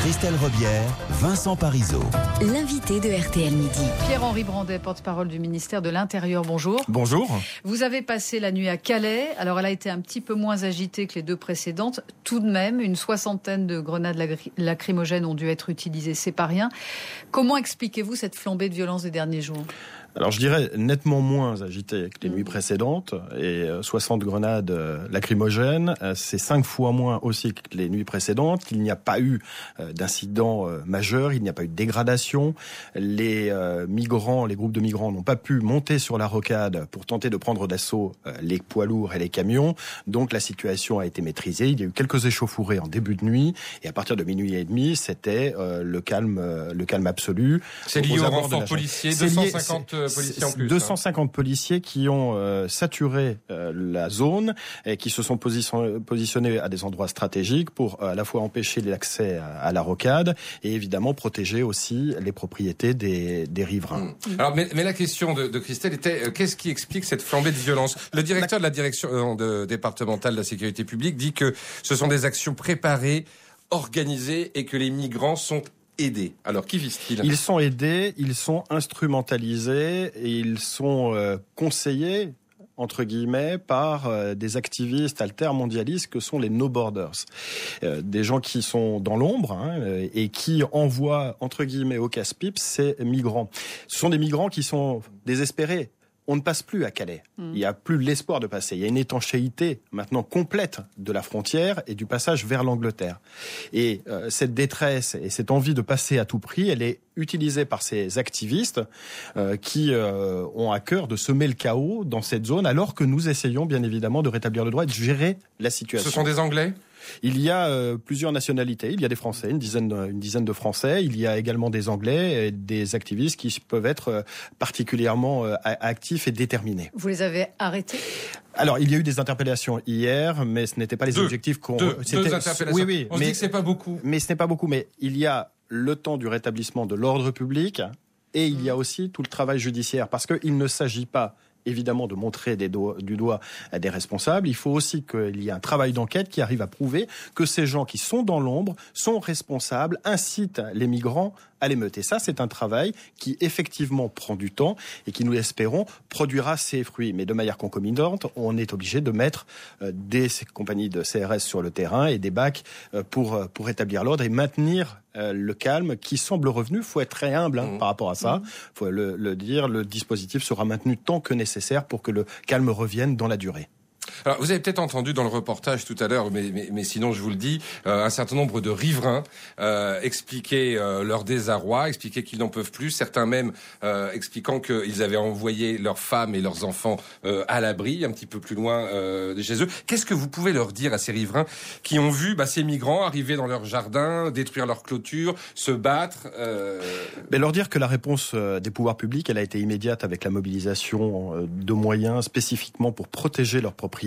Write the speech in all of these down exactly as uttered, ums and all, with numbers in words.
Christelle Robière, Vincent Parisot. L'invité de R T L Midi. Pierre-Henri Brandet, porte-parole du ministère de l'Intérieur, bonjour. Bonjour. Vous avez passé la nuit à Calais. Alors elle a été un petit peu moins agitée que les deux précédentes. Tout de même, une soixantaine de grenades lacrymogènes ont dû être utilisées, c'est pas rien. Comment expliquez-vous cette flambée de violence des derniers jours ? Alors je dirais nettement moins agité que les mmh. nuits précédentes, et soixante grenades lacrymogènes, c'est cinq fois moins aussi que les nuits précédentes. Il n'y a pas eu d'incident majeur, il n'y a pas eu de dégradation. Les migrants, les groupes de migrants n'ont pas pu monter sur la rocade pour tenter de prendre d'assaut les poids lourds et les camions. Donc la situation a été maîtrisée. Il y a eu quelques échauffourées en début de nuit, et à partir de minuit et demi, c'était le calme, le calme absolu. C'est lié au renfort policier, deux cent cinquante policiers en plus. deux cent cinquante hein. policiers qui ont euh, saturé euh, la zone et qui se sont position- positionnés à des endroits stratégiques pour euh, à la fois empêcher l'accès à, à la rocade et évidemment protéger aussi les propriétés des, des riverains. Mmh. Alors, mais, mais la question de, de Christelle était euh, qu'est-ce qui explique cette flambée de violence ? Le directeur de la direction euh, de, départementale de la sécurité publique dit que ce sont des actions préparées, organisées et que les migrants sont aidés. Alors, qui vise-t-il ? Ils sont aidés, ils sont instrumentalisés et ils sont euh, conseillés, entre guillemets, par euh, des activistes altermondialistes que sont les No Borders. Euh, des gens qui sont dans l'ombre hein, et qui envoient, entre guillemets, au casse-pipe ces migrants. Ce sont des migrants qui sont désespérés. On ne passe plus à Calais. Mmh. Il n'y a plus l'espoir de passer. Il y a une étanchéité maintenant complète de la frontière et du passage vers l'Angleterre. Et euh, cette détresse et cette envie de passer à tout prix, elle est utilisée par ces activistes euh, qui euh, ont à cœur de semer le chaos dans cette zone, alors que nous essayons bien évidemment de rétablir le droit et de gérer la situation. Ce sont des Anglais ? Il y a euh, plusieurs nationalités. Il y a des Français, une dizaine, de, une dizaine de Français. Il y a également des Anglais et des activistes qui peuvent être euh, particulièrement euh, actifs et déterminés. Vous les avez arrêtés ? Alors, il y a eu des interpellations hier, mais ce n'étaient pas les deux, objectifs qu'on... Deux, c'était... deux interpellations. Oui, oui. On mais, se dit que c'est pas beaucoup. Mais ce n'est pas beaucoup. Mais il y a le temps du rétablissement de l'ordre public et il y a aussi tout le travail judiciaire. Parce qu'il ne s'agit pas évidemment de montrer des doigts, du doigt à des responsables. Il faut aussi qu'il y ait un travail d'enquête qui arrive à prouver que ces gens qui sont dans l'ombre sont responsables, incitent les migrants à l'émeute. Et ça, c'est un travail qui effectivement prend du temps et qui, nous l'espérons, produira ses fruits. Mais de manière concomitante, on est obligé de mettre euh, des compagnies de C R S sur le terrain et des B A C euh, pour, pour rétablir l'ordre et maintenir euh, le calme qui semble revenu. Il faut être très humble hein, mmh. par rapport à ça. Il mmh. faut le, le dire, le dispositif sera maintenu tant que nécessaire pour que le calme revienne dans la durée. Alors, vous avez peut-être entendu dans le reportage tout à l'heure, mais, mais, mais sinon je vous le dis, euh, un certain nombre de riverains euh, expliquaient euh, leur désarroi, expliquaient qu'ils n'en peuvent plus, certains même euh, expliquant qu'ils avaient envoyé leurs femmes et leurs enfants euh, à l'abri, un petit peu plus loin euh, de chez eux. Qu'est-ce que vous pouvez leur dire à ces riverains qui ont vu bah, ces migrants arriver dans leur jardin, détruire leurs clôtures, se battre euh... Mais leur dire que la réponse des pouvoirs publics, elle a été immédiate avec la mobilisation de moyens spécifiquement pour protéger leurs propriétés.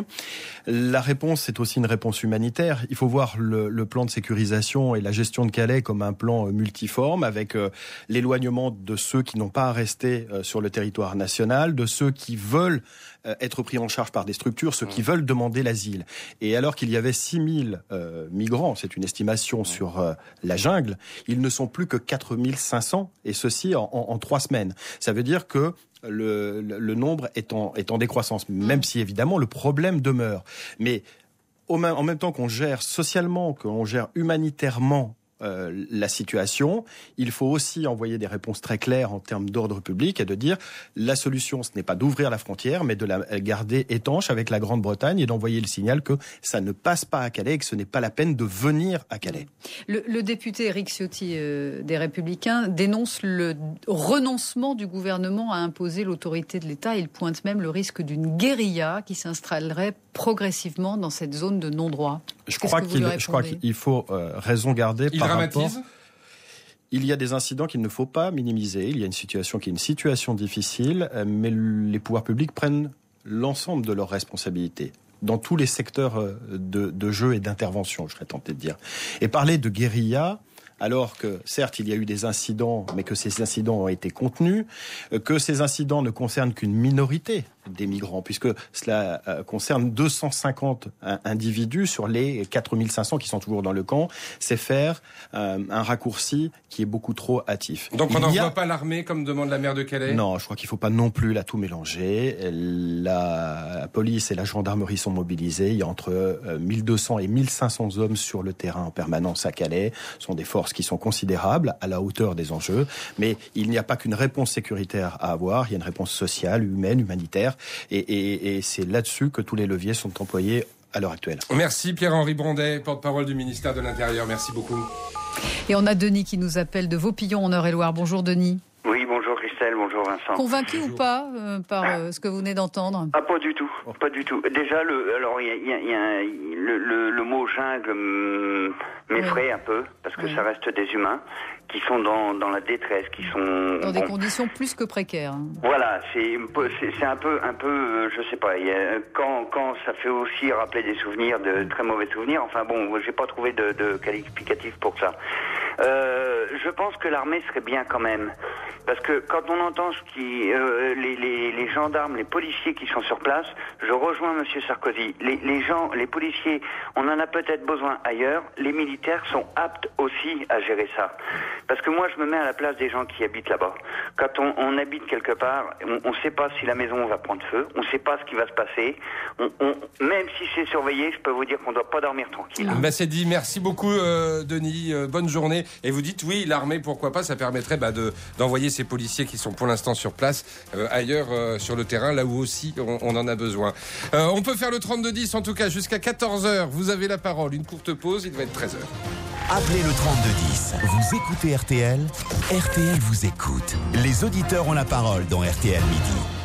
La réponse, c'est aussi une réponse humanitaire. Il faut voir le, le plan de sécurisation et la gestion de Calais comme un plan multiforme, avec euh, l'éloignement de ceux qui n'ont pas à rester euh, sur le territoire national, de ceux qui veulent euh, être pris en charge par des structures, ceux qui veulent demander l'asile. Et alors qu'il y avait six mille euh, migrants, c'est une estimation sur euh, la jungle, ils ne sont plus que quatre mille cinq cents, et ceci en, en, en trois semaines. Ça veut dire que Le, le, le nombre est en, est en décroissance, même si évidemment le problème demeure. Mais au même, en même temps qu'on gère socialement, qu'on gère humanitairement euh, la situation, il faut aussi envoyer des réponses très claires en termes d'ordre public et de dire la solution, ce n'est pas d'ouvrir la frontière, mais de la garder étanche avec la Grande-Bretagne et d'envoyer le signal que ça ne passe pas à Calais et que ce n'est pas la peine de venir à Calais. Le, le député Éric Ciotti euh, des Républicains dénonce le renoncement du gouvernement à imposer l'autorité de l'État. Il pointe même le risque d'une guérilla qui s'installerait progressivement dans cette zone de non-droit. Je crois, qu'il, je crois qu'il faut euh, raison garder il par dramatise rapport... Il y a des incidents qu'il ne faut pas minimiser. Il y a une situation qui est une situation difficile, mais les pouvoirs publics prennent l'ensemble de leurs responsabilités dans tous les secteurs de, de jeu et d'intervention, je serais tenté de dire. Et parler de guérilla, alors que certes il y a eu des incidents, mais que ces incidents ont été contenus, que ces incidents ne concernent qu'une minorité des migrants, puisque cela concerne deux cent cinquante individus sur les quatre mille cinq cents qui sont toujours dans le camp, c'est faire euh, un raccourci qui est beaucoup trop hâtif. Donc on Il n'envoie y a... pas l'armée comme demande la maire de Calais ? Non, je crois qu'il ne faut pas non plus la tout mélanger. La police et la gendarmerie sont mobilisés. Il y a entre mille deux cents et mille cinq cents hommes sur le terrain en permanence à Calais. Ce sont des forces qui sont considérables, à la hauteur des enjeux. Mais il n'y a pas qu'une réponse sécuritaire à avoir. Il y a une réponse sociale, humaine, humanitaire. Et, et, et c'est là-dessus que tous les leviers sont employés à l'heure actuelle. Merci Pierre-Henri Brondet, porte-parole du ministère de l'Intérieur. Merci beaucoup. Et on a Denis qui nous appelle de Vaupillon en Eure-et-Loire. Bonjour Denis. Oui, bonjour Christelle, bonjour Vincent. Convaincu bonjour. ou pas euh, par euh, ce que vous venez d'entendre ? Ah, pas du tout, pas du tout. Déjà, le, alors il y a, y a, y a le, le, le mot jungle m'effraie oui. un peu parce que oui. ça reste des humains qui sont dans, dans la détresse, qui sont dans des bon, conditions plus que précaires. Voilà, c'est c'est un peu un peu, je sais pas. Y a, quand quand ça fait aussi rappeler des souvenirs, de très mauvais souvenirs. Enfin bon, j'ai pas trouvé de, de qualificatif pour ça. Euh, je pense que l'armée serait bien quand même. Parce que quand on entend ce qui, euh, les, les, les gendarmes, les policiers qui sont sur place, je rejoins Monsieur Sarkozy. Les, les gens, les policiers, on en a peut-être besoin ailleurs. Les militaires sont aptes aussi à gérer ça. Parce que moi, je me mets à la place des gens qui habitent là-bas. Quand on, on habite quelque part, on ne sait pas si la maison va prendre feu, on ne sait pas ce qui va se passer. On, on, même si c'est surveillé, je peux vous dire qu'on ne doit pas dormir tranquille. Bah c'est dit. Merci beaucoup, euh, Denis. Euh, bonne journée. Et vous dites oui, l'armée, pourquoi pas ? Ça permettrait bah, de, d'envoyer ces policiers qui sont pour l'instant sur place euh, ailleurs euh, sur le terrain, là où aussi on, on en a besoin. Euh, on peut faire le trente-deux dix en tout cas jusqu'à quatorze heures. Vous avez la parole. Une courte pause, il va être treize heures. Appelez le trente-deux dix. Vous écoutez R T L, R T L vous écoute. Les auditeurs ont la parole dans R T L Midi.